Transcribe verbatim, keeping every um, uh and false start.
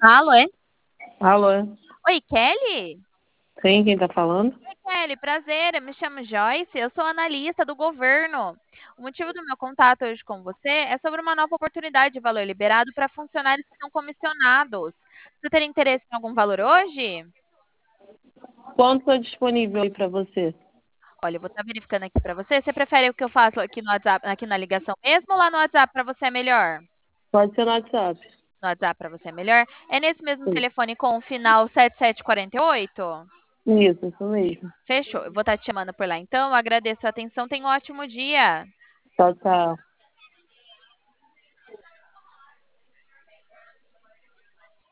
Alô, é? Alô, Oi, Kelly? sim, quem tá falando? Oi, Kelly, prazer. Eu me chamo Joyce, eu sou analista do governo. O motivo do meu contato hoje com você é sobre uma nova oportunidade de valor liberado para funcionários que são comissionados. Você teria interesse em algum valor hoje? Quanto é disponível aí pra você? Olha, eu vou estar verificando aqui para você. Você prefere o que eu faço aqui no WhatsApp, aqui na ligação mesmo ou lá no WhatsApp para você é melhor? Pode ser no WhatsApp. No WhatsApp para você é melhor? É nesse mesmo Sim. telefone com o final sete sete quatro oito? Isso, isso mesmo. Fechou. Eu vou estar te chamando por lá então. Eu agradeço a atenção. Tenha um ótimo dia. Tchau, tchau.